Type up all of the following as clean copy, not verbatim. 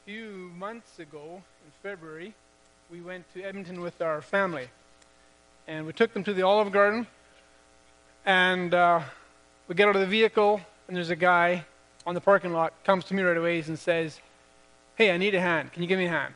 few months ago, in February, we went to Edmonton with our family. And we took them to the Olive Garden. And we get out of the vehicle, and there's a guy on the parking lot, comes to me right away and says, "Hey, I need a hand. Can you give me a hand?"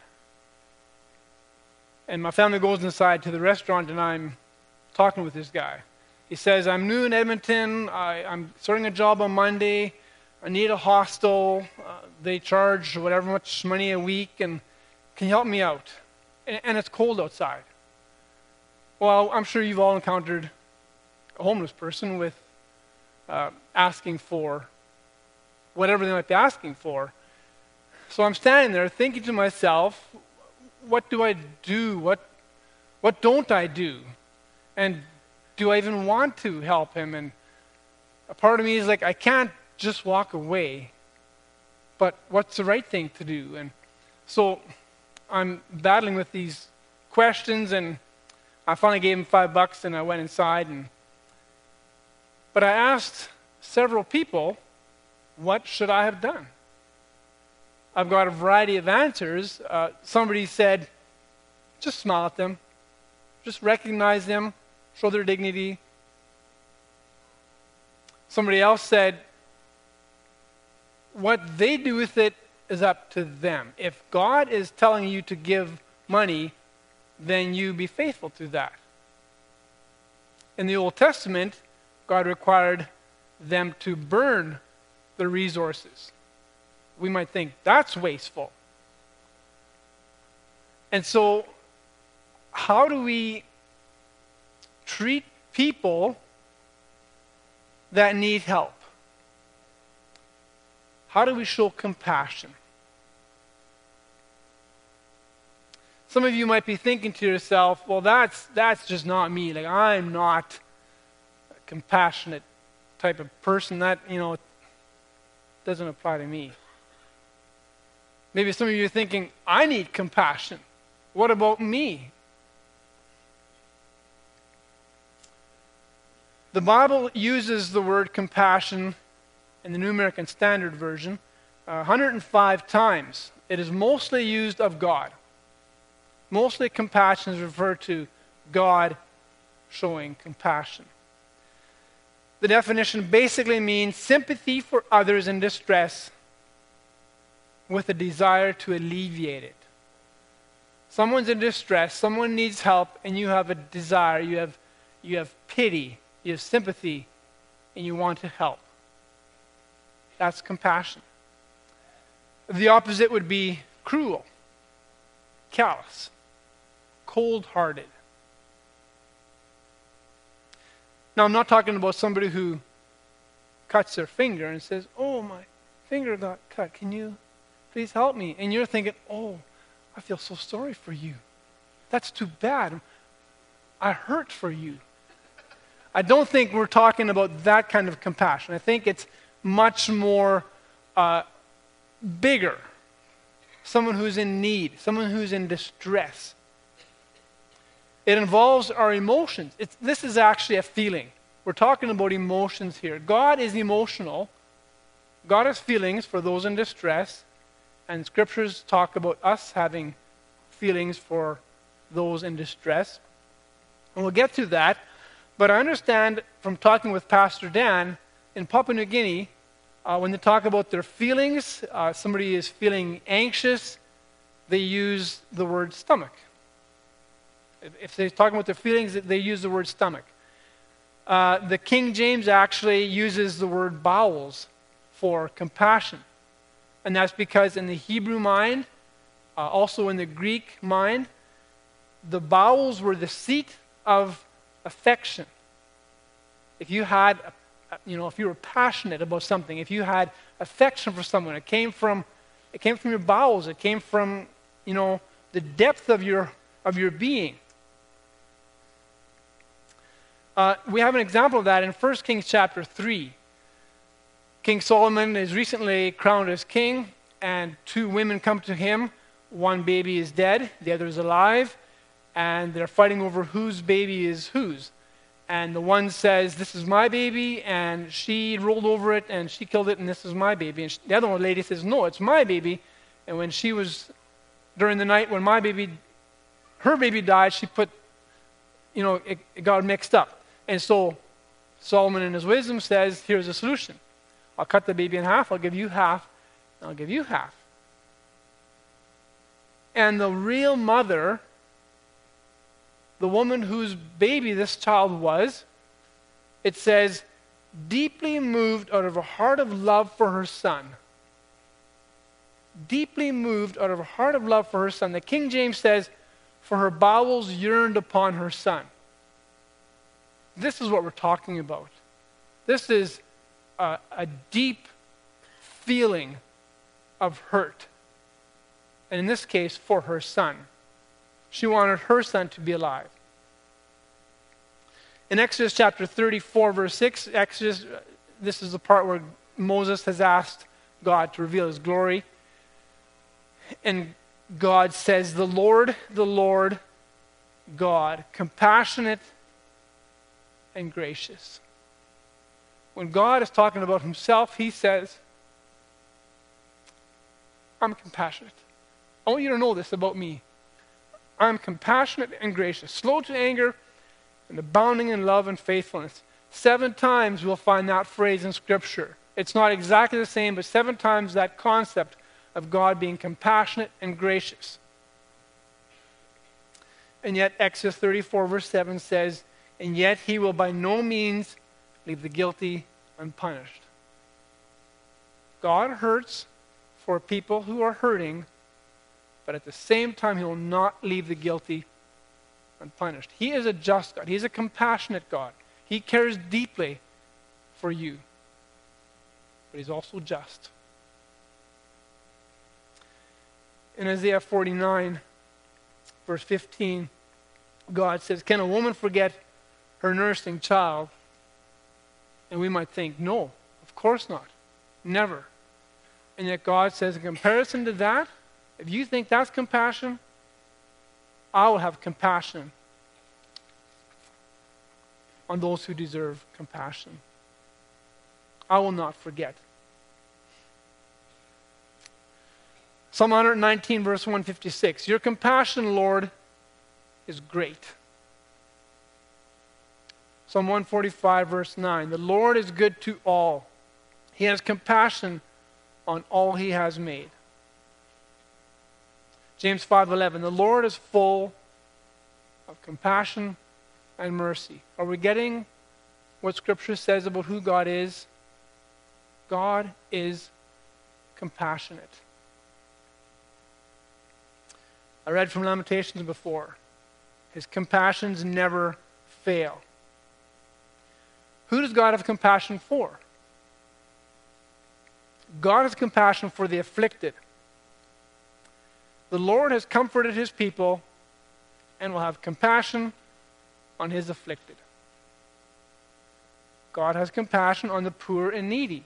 And my family goes inside to the restaurant, and I'm talking with this guy. He says, "I'm new in Edmonton. I'm starting a job on Monday. I need a hostel. They charge whatever much money a week, and can you help me out? And it's cold outside." Well, I'm sure you've all encountered a homeless person with asking for whatever they might be asking for. So I'm standing there thinking to myself, what do I do? What don't I do? And do I even want to help him? And a part of me is like, I can't just walk away. But what's the right thing to do? And so I'm battling with these questions, and I finally gave him $5 and I went inside. But I asked several people, what should I have done? I've got a variety of answers. Somebody said, just smile at them. Just recognize them. Show their dignity. Somebody else said, what they do with it is up to them. If God is telling you to give money, then you be faithful to that. In the Old Testament, God required them to burn the resources. We might think that's wasteful. And so, how do we treat people that need help? How do we show compassion? Some of you might be thinking to yourself, well, that's just not me. Like, I'm not a compassionate type of person. That, doesn't apply to me. Maybe some of you are thinking, I need compassion. What about me? The Bible uses the word compassion in the New American Standard Version 105 times. It is mostly used of God. Mostly compassion is referred to God showing compassion. The definition basically means sympathy for others in distress with a desire to alleviate it. Someone's in distress, someone needs help, and you have a desire, you have pity, you have sympathy, and you want to help. That's compassion. The opposite would be cruel, callous, cold-hearted. Now, I'm not talking about somebody who cuts their finger and says, "Oh, my finger got cut. Can you please help me?" And you're thinking, "Oh, I feel so sorry for you. That's too bad. I hurt for you." I don't think we're talking about that kind of compassion. I think it's much more bigger. Someone who's in need, someone who's in distress. It involves our emotions. This is actually a feeling. We're talking about emotions here. God is emotional. God has feelings for those in distress. And scriptures talk about us having feelings for those in distress. And we'll get to that. But I understand from talking with Pastor Dan, in Papua New Guinea, when they talk about their feelings, somebody is feeling anxious, they use the word stomach. If they're talking about their feelings, they use the word stomach. The King James actually uses the word bowels for compassion. And that's because in the Hebrew mind, also in the Greek mind, the bowels were the seat of affection. If you had, if you were passionate about something, if you had affection for someone, it came from your bowels. It came from, the depth of your being. We have an example of that in 1 Kings chapter 3. King Solomon is recently crowned as king, and two women come to him. One baby is dead, the other is alive, and they're fighting over whose baby is whose. And the one says, "This is my baby," and she rolled over it, and she killed it, and this is my baby. And the other lady says, "No, it's my baby." And when she was, during the night when her baby died, she put, it got mixed up. And so Solomon in his wisdom says, here's a solution. I'll cut the baby in half, I'll give you half, and I'll give you half. And the real mother, the woman whose baby this child was, it says, deeply moved out of a heart of love for her son. Deeply moved out of a heart of love for her son. The King James says, for her bowels yearned upon her son. This is what we're talking about. This is a deep feeling of hurt. And in this case, for her son. She wanted her son to be alive. In Exodus chapter 34, verse 6, this is the part where Moses has asked God to reveal his glory. And God says, the Lord, God, compassionate and gracious. When God is talking about himself, he says, I'm compassionate. I want you to know this about me. I'm compassionate and gracious, slow to anger, and abounding in love and faithfulness. 7 times we'll find that phrase in Scripture. It's not exactly the same, but 7 times that concept of God being compassionate and gracious. And yet Exodus 34 verse 7 says, and yet he will by no means leave the guilty unpunished. God hurts for people who are hurting, but at the same time, he will not leave the guilty unpunished. He is a just God. He's a compassionate God. He cares deeply for you, but he's also just. In Isaiah 49, verse 15, God says, can a woman forget her nursing child? And we might think, no, of course not. Never. And yet God says, in comparison to that, if you think that's compassion, I will have compassion on those who deserve compassion. I will not forget. Psalm 119, verse 156. Your compassion, Lord, is great. Psalm 145, verse 9. The Lord is good to all. He has compassion on all he has made. James 5:11. The Lord is full of compassion and mercy. Are we getting what Scripture says about who God is? God is compassionate. I read from Lamentations before. His compassions never fail. Who does God have compassion for? God has compassion for the afflicted. The Lord has comforted his people and will have compassion on his afflicted. God has compassion on the poor and needy.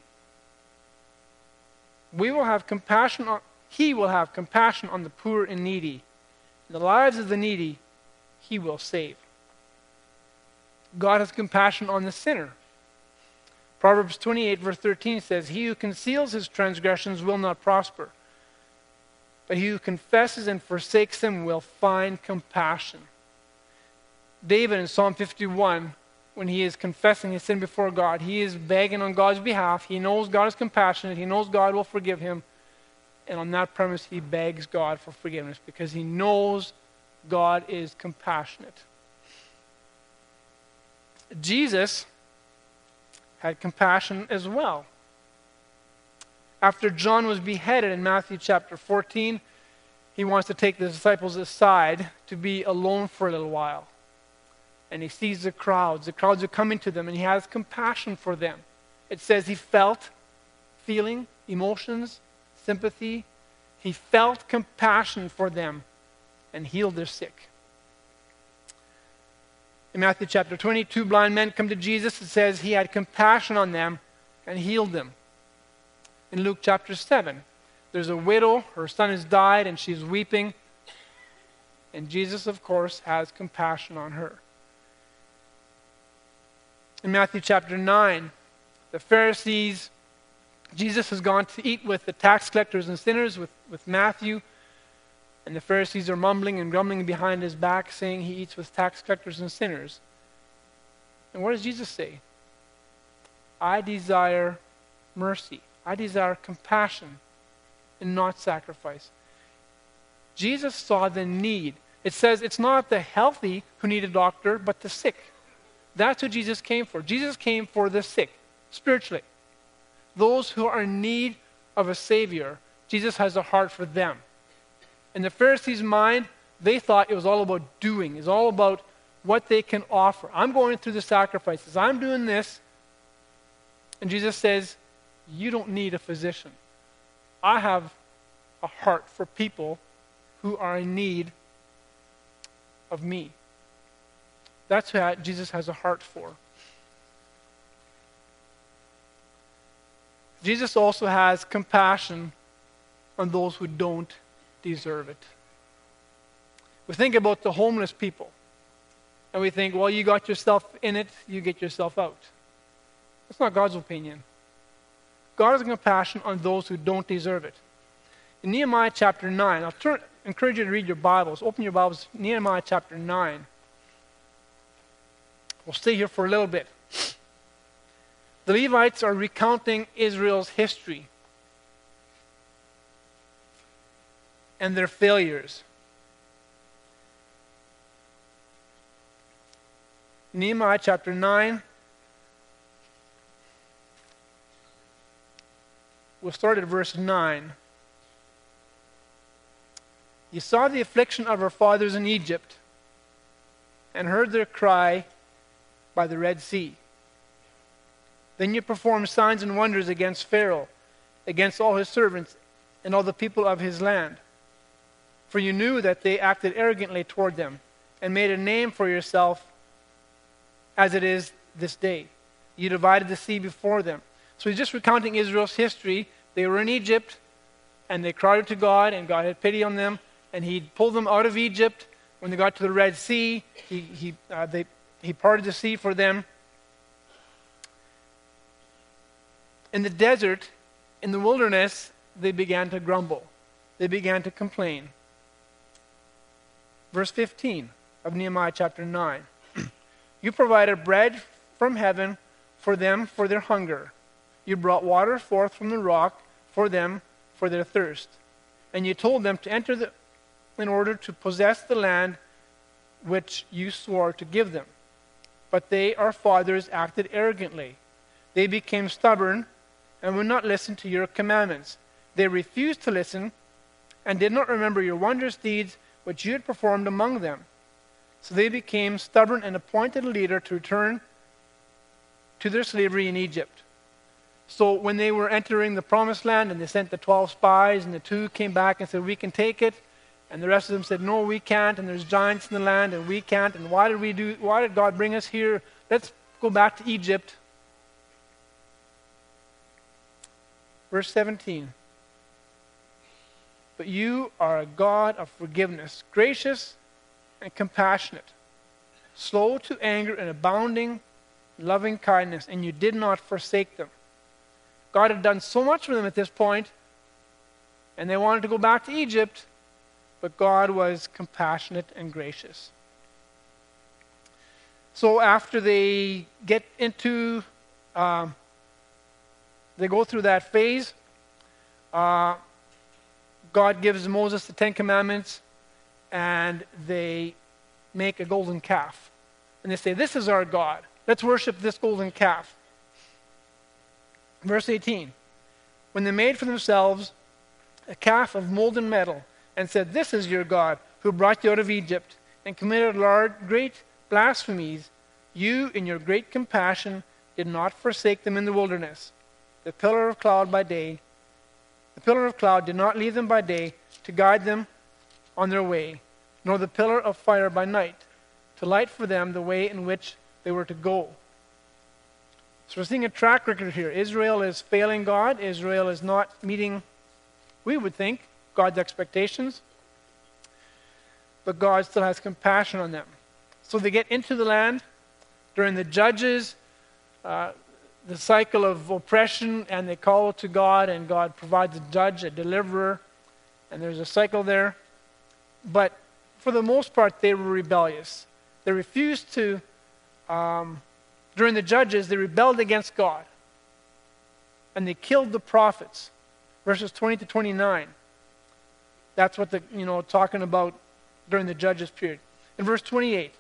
He will have compassion on the poor and needy. The lives of the needy he will save. God has compassion on the sinner. Proverbs 28 verse 13 says, he who conceals his transgressions will not prosper, but he who confesses and forsakes them will find compassion. David in Psalm 51, when he is confessing his sin before God, he is begging on God's behalf. He knows God is compassionate. He knows God will forgive him. And on that premise, he begs God for forgiveness because he knows God is compassionate. Jesus had compassion as well. After John was beheaded in Matthew chapter 14, he wants to take the disciples aside to be alone for a little while. And he sees the crowds. The crowds are coming to them, and he has compassion for them. It says he felt feeling, emotions, sympathy. He felt compassion for them and healed their sick. In Matthew chapter 20, 2 blind men come to Jesus. It says he had compassion on them and healed them. In Luke chapter 7, there's a widow. Her son has died and she's weeping. And Jesus, of course, has compassion on her. In Matthew chapter 9, the Pharisees Jesus has gone to eat with the tax collectors and sinners, with Matthew, and the Pharisees are mumbling and grumbling behind his back, saying he eats with tax collectors and sinners. And what does Jesus say? I desire mercy. I desire compassion and not sacrifice. Jesus saw the need. It says it's not the healthy who need a doctor, but the sick. That's who Jesus came for. Jesus came for the sick, spiritually. Those who are in need of a Savior, Jesus has a heart for them. In the Pharisees' mind, they thought it was all about doing. It's all about what they can offer. I'm going through the sacrifices. I'm doing this. And Jesus says, you don't need a physician. I have a heart for people who are in need of me. That's what Jesus has a heart for. Jesus also has compassion on those who don't deserve it. We think about the homeless people, and we think, well, you got yourself in it, you get yourself out. That's not God's opinion. God has compassion on those who don't deserve it. In Nehemiah chapter 9, I'll encourage you to read your Bibles. Open your Bibles, Nehemiah chapter 9. We'll stay here for a little bit. The Levites are recounting Israel's history and their failures. Nehemiah chapter 9. We'll start at verse 9. You saw the affliction of our fathers in Egypt and heard their cry by the Red Sea. Then you performed signs and wonders against Pharaoh, against all his servants and all the people of his land. For you knew that they acted arrogantly toward them and made a name for yourself as it is this day. You divided the sea before them. So he's just recounting Israel's history. They were in Egypt and they cried to God, and God had pity on them, and he pulled them out of Egypt. When they got to the Red Sea, he parted the sea for them. In the desert, in the wilderness, they began to grumble. They began to complain. Verse 15 of Nehemiah chapter 9. You provided bread from heaven for them for their hunger. You brought water forth from the rock for them for their thirst. And you told them to enter in order to possess the land which you swore to give them. But they, our fathers, acted arrogantly. They became stubborn and would not listen to your commandments. They refused to listen and did not remember your wondrous deeds which you had performed among them. So they became stubborn and appointed a leader to return to their slavery in Egypt. So when they were entering the promised land and they sent the 12 spies and the 2 came back and said, we can take it. And the rest of them said, no, we can't. And there's giants in the land and we can't. And why did God bring us here? Let's go back to Egypt. Verse 17. But you are a God of forgiveness, gracious and compassionate, slow to anger and abounding in loving kindness, and you did not forsake them. God had done so much for them at this point, and they wanted to go back to Egypt, but God was compassionate and gracious. So after they get into, they go through that phase, God gives Moses the 10 Commandments, and they make a golden calf. And they say, this is our God. Let's worship this golden calf. Verse 18. When they made for themselves a calf of molten metal and said, this is your God who brought you out of Egypt, and committed great blasphemies, you in your great compassion did not forsake them in the wilderness. The pillar of cloud did not leave them by day to guide them on their way, nor the pillar of fire by night to light for them the way in which they were to go. So we're seeing a track record here. Israel is failing God. Israel is not meeting, we would think, God's expectations. But God still has compassion on them. So they get into the land. During the Judges, the cycle of oppression, and they call to God, and God provides a judge, a deliverer, and there's a cycle there. But for the most part, they were rebellious. They refused to, during the judges, they rebelled against God. And they killed the prophets. Verses 20 to 29. That's what talking about during the judges period. In verse 28.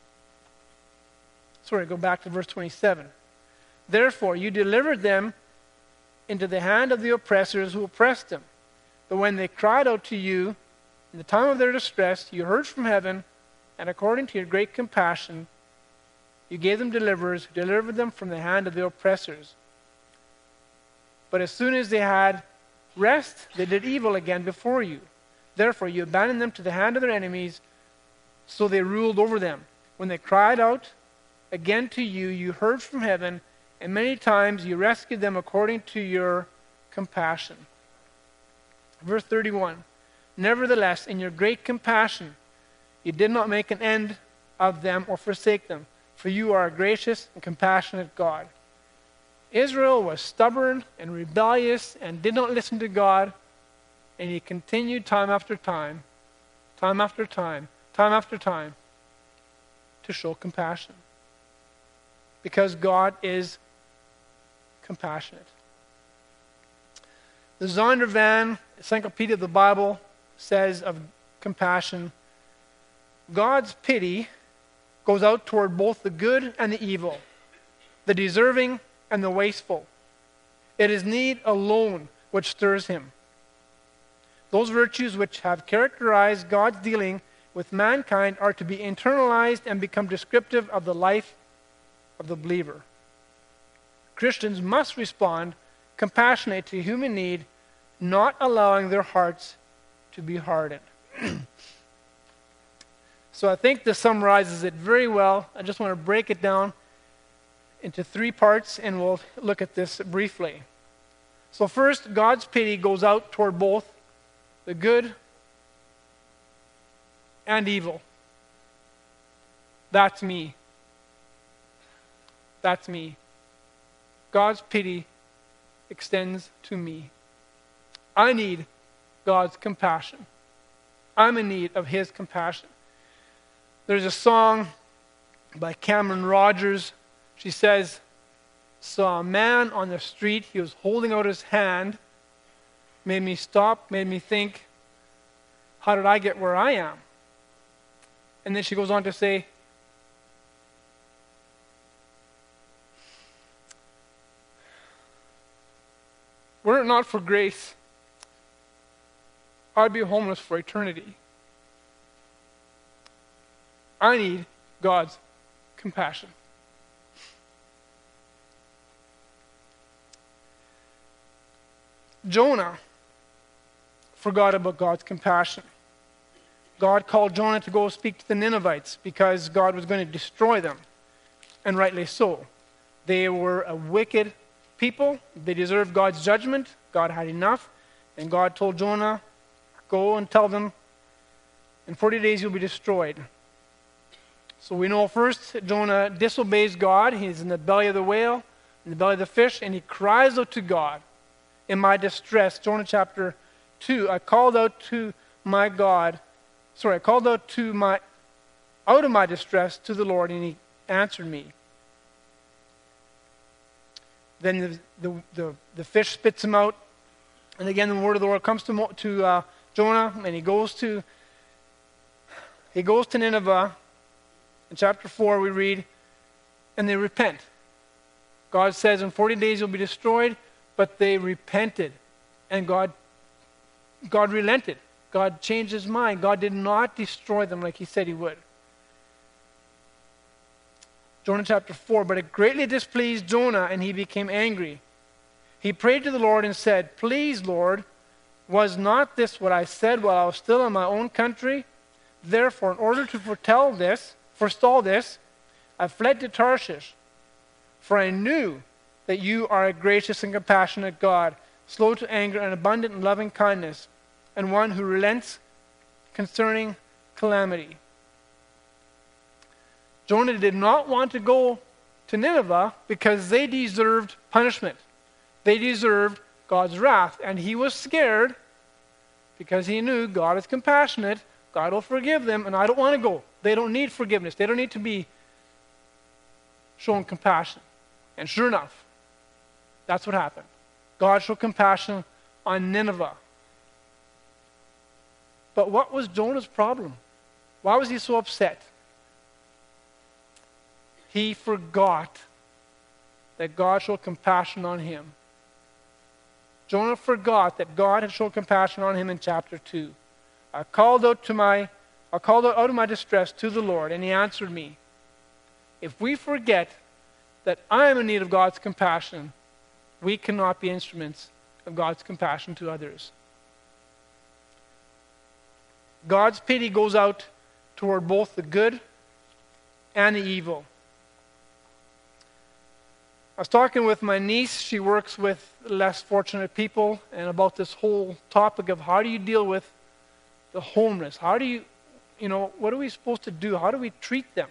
Go back to verse 27. Therefore, you delivered them into the hand of the oppressors who oppressed them. But when they cried out to you in the time of their distress, you heard from heaven, and according to your great compassion, you gave them deliverers who delivered them from the hand of the oppressors. But as soon as they had rest, they did evil again before you. Therefore, you abandoned them to the hand of their enemies, so they ruled over them. When they cried out again to you, you heard from heaven, and many times you rescued them according to your compassion. Verse 31. Nevertheless, in your great compassion, you did not make an end of them or forsake them, for you are a gracious and compassionate God. Israel was stubborn and rebellious and did not listen to God, and he continued time after time to show compassion. Because God is compassionate. The Zondervan Encyclopedia of the Bible says of compassion, God's pity goes out toward both the good and the evil, the deserving and the wasteful. It is need alone which stirs him. Those virtues which have characterized God's dealing with mankind are to be internalized and become descriptive of the life of the believer. Christians must respond compassionate to human need, not allowing their hearts to be hardened. So I think this summarizes it very well. I just want to break it down into 3 parts, and we'll look at this briefly. So first, God's pity goes out toward both the good and evil. That's me. That's me. God's pity extends to me. I need God's compassion. I'm in need of his compassion. There's a song by Cameron Rogers. She says, saw a man on the street, he was holding out his hand, made me stop, made me think, how did I get where I am? And then she goes on to say, were it not for grace, I'd be homeless for eternity. I need God's compassion. Jonah forgot about God's compassion. God called Jonah to go speak to the Ninevites because God was going to destroy them, and rightly so. They were a wicked people. They deserved God's judgment. God had enough, and God told Jonah, go and tell them, in 40 days you'll be destroyed. So we know first Jonah disobeys God. He's in the belly of the whale, in the belly of the fish, and he cries out to God, in my distress. Jonah chapter 2, I called out to my God. I called out of my distress to the Lord, and he answered me. Then the fish spits him out, and again the word of the Lord comes to Jonah, and he goes to Nineveh. In chapter 4 we read, and they repent. God says in 40 days you'll be destroyed, but they repented, and God relented. God changed his mind. God did not destroy them like he said he would. Jonah chapter 4, but it greatly displeased Jonah, and he became angry. He prayed to the Lord and said, please, Lord, was not this what I said while I was still in my own country? Therefore, in order to forestall this, I fled to Tarshish. For I knew that you are a gracious and compassionate God, slow to anger and abundant in loving kindness, and one who relents concerning calamity. Jonah did not want to go to Nineveh because they deserved punishment. They deserved God's wrath. And he was scared because he knew God is compassionate, God will forgive them, and I don't want to go. They don't need forgiveness. They don't need to be shown compassion. And sure enough, that's what happened. God showed compassion on Nineveh. But what was Jonah's problem? Why was he so upset? He forgot that God showed compassion on him. Jonah forgot that God had shown compassion on him in chapter 2. I called out of my distress to the Lord, and he answered me. If we forget that I am in need of God's compassion, we cannot be instruments of God's compassion to others. God's pity goes out toward both the good and the evil. I was talking with my niece. She works with less fortunate people, and about this whole topic of how do you deal with the homeless? How do you, what are we supposed to do? How do we treat them?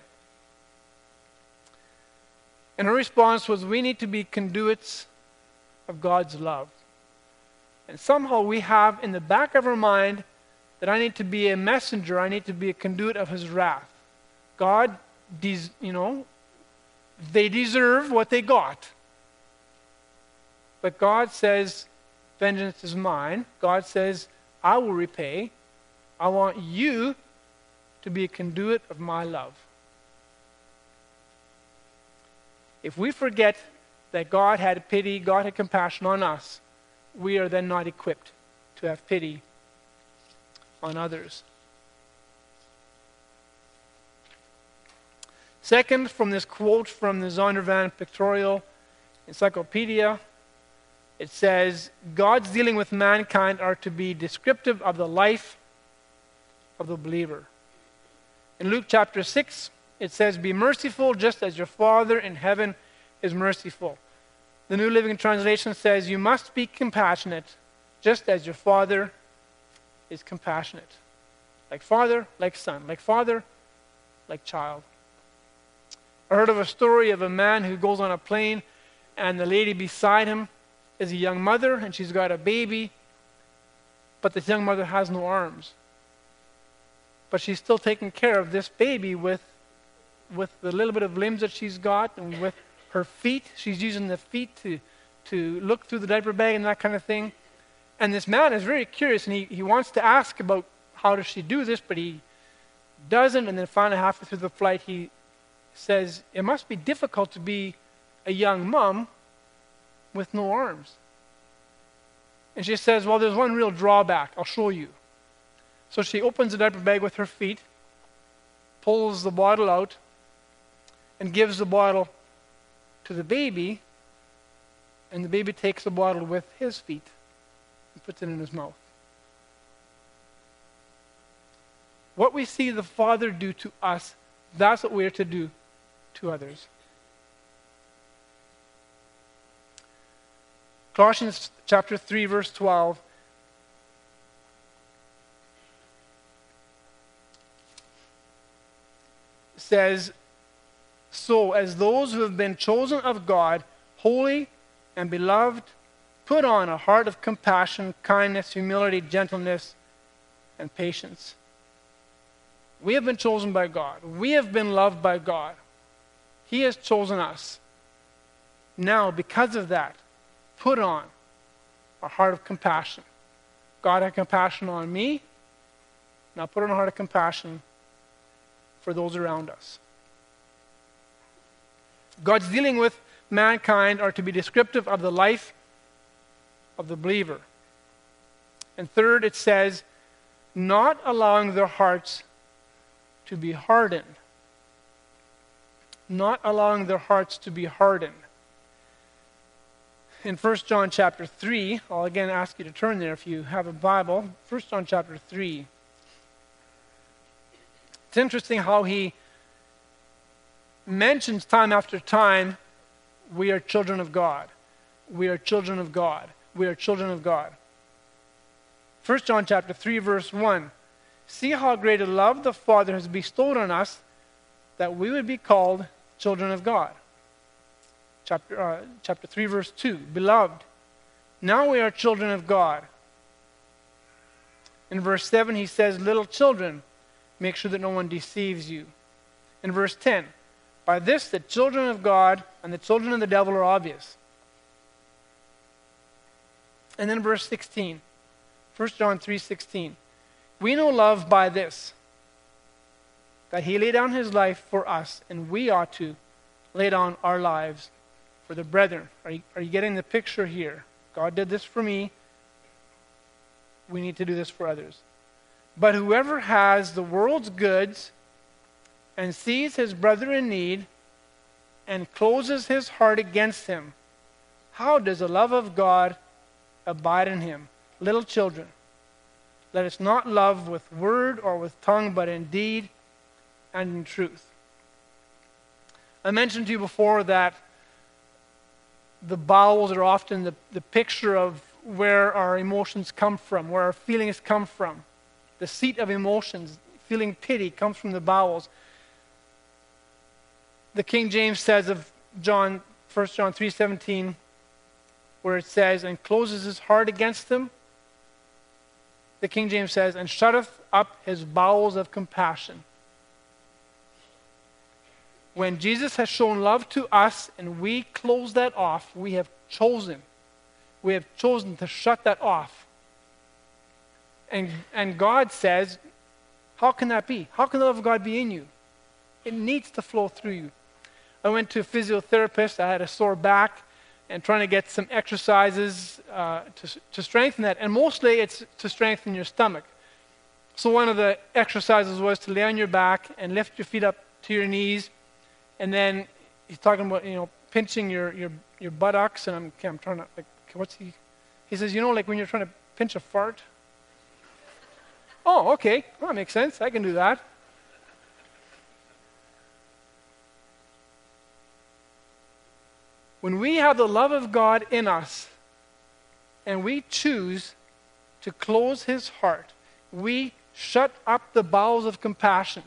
And her response was, we need to be conduits of God's love. And somehow we have in the back of our mind that I need to be a messenger, I need to be a conduit of his wrath. God, they deserve what they got. But God says, vengeance is mine. God says, I will repay. I want you to be a conduit of my love. If we forget that God had pity, God had compassion on us, we are then not equipped to have pity on others. Second, from this quote from the Zondervan Pictorial Encyclopedia, it says, God's dealing with mankind are to be descriptive of the life of the believer. In Luke chapter 6, it says, be merciful just as your Father in heaven is merciful. The New Living Translation says, you must be compassionate just as your Father is compassionate. Like father, like son. Like father, like child. I heard of a story of a man who goes on a plane and the lady beside him is a young mother and she's got a baby, but this young mother has no arms. But she's still taking care of this baby with the little bit of limbs that she's got, and with her feet. She's using the feet to look through the diaper bag and that kind of thing. And this man is very curious, and he wants to ask about how does she do this, but he doesn't. And then finally, halfway through the flight, he says, it must be difficult to be a young mom with no arms. And she says, well, there's one real drawback. I'll show you. So she opens the diaper bag with her feet, pulls the bottle out, and gives the bottle to the baby, and the baby takes the bottle with his feet and puts it in his mouth. What we see the Father do to us, that's what we are to do to others. Colossians chapter 3, verse 12 says, so as those who have been chosen of God, holy and beloved, put on a heart of compassion, kindness, humility, gentleness, and patience. We have been chosen by God. We have been loved by God. He has chosen us. Now, because of that, put on a heart of compassion. God had compassion on me. Now put on a heart of compassion for those around us. God's dealing with mankind are to be descriptive of the life of the believer. And third, it says, not allowing their hearts to be hardened. Not allowing their hearts to be hardened. In 1 John chapter 3, I'll again ask you to turn there if you have a Bible. 1 John chapter 3. It's interesting how he mentions time after time, we are children of God. We are children of God. We are children of God. 1 John chapter 3, verse 1. See how great a love the Father has bestowed on us that we would be called children of God. chapter 3, verse 2. Beloved, now we are children of God. In verse 7, he says, little children, make sure that no one deceives you. In verse 10, by this the children of God and the children of the devil are obvious. And then verse 16, 1 John 3:16. We know love by this, that he laid down his life for us, and we ought to lay down our lives for the brethren. Are you getting the picture here? God did this for me. We need to do this for others. But whoever has the world's goods and sees his brother in need and closes his heart against him, how does the love of God abide in him? Little children, let us not love with word or with tongue, but in deed and in truth. I mentioned to you before that the bowels are often the picture of where our emotions come from, where our feelings come from. The seat of emotions, feeling pity, comes from the bowels. The King James says of 1 John 3:17, where it says, and closes his heart against him, the King James says, and shutteth up his bowels of compassion. When Jesus has shown love to us and we close that off, we have chosen to shut that off. And God says, how can that be? How can the love of God be in you? It needs to flow through you. I went to a physiotherapist. I had a sore back and trying to get some exercises to strengthen that. And mostly it's to strengthen your stomach. So one of the exercises was to lay on your back and lift your feet up to your knees. And then he's talking about, pinching your buttocks. And I'm trying to, what's he? He says, like when you're trying to pinch a fart. Oh, okay. Well, that makes sense. I can do that. When we have the love of God in us and we choose to close his heart, we shut up the bowels of compassion.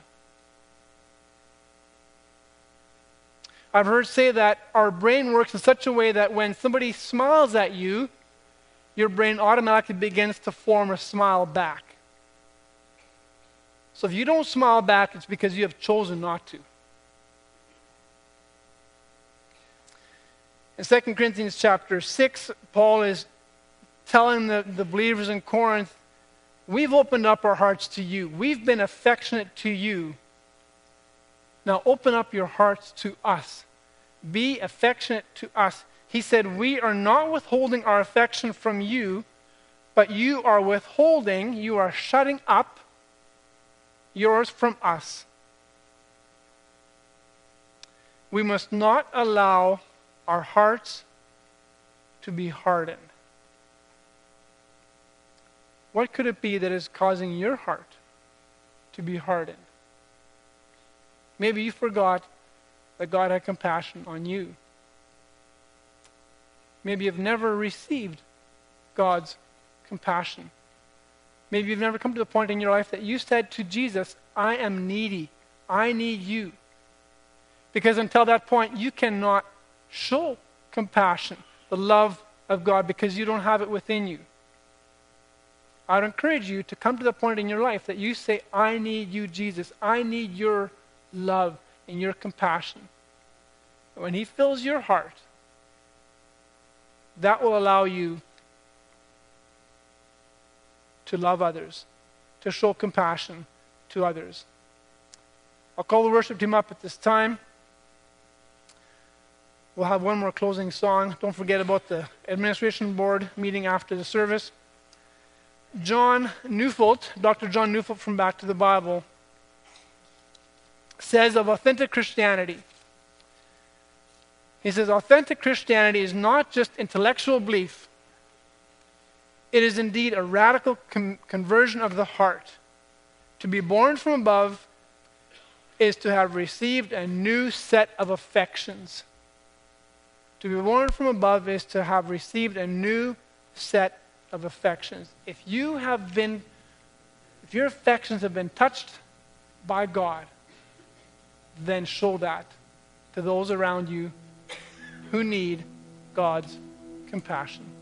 I've heard say that our brain works in such a way that when somebody smiles at you, your brain automatically begins to form a smile back. So if you don't smile back, it's because you have chosen not to. In 2 Corinthians chapter 6, Paul is telling the believers in Corinth, we've opened up our hearts to you. We've been affectionate to you. Now open up your hearts to us. Be affectionate to us. He said, we are not withholding our affection from you, but you are shutting up yours from us. We must not allow our hearts to be hardened. What could it be that is causing your heart to be hardened? Maybe you forgot that God had compassion on you. Maybe you've never received God's compassion. Maybe you've never come to the point in your life that you said to Jesus, I am needy. I need you. Because until that point, you cannot show compassion, the love of God, because you don't have it within you. I'd encourage you to come to the point in your life that you say, I need you, Jesus. I need your love and your compassion. And when he fills your heart, that will allow you to love others, to show compassion to others. I'll call the worship team up at this time. We'll have one more closing song. Don't forget about the administration board meeting after the service. John Neufeld, Dr. John Neufeld from Back to the Bible, says of authentic Christianity, he says, authentic Christianity is not just intellectual belief. It is indeed a radical conversion of the heart. To be born from above is to have received a new set of affections. To be born from above is to have received a new set of affections. If your affections have been touched by God, then show that to those around you who need God's compassion.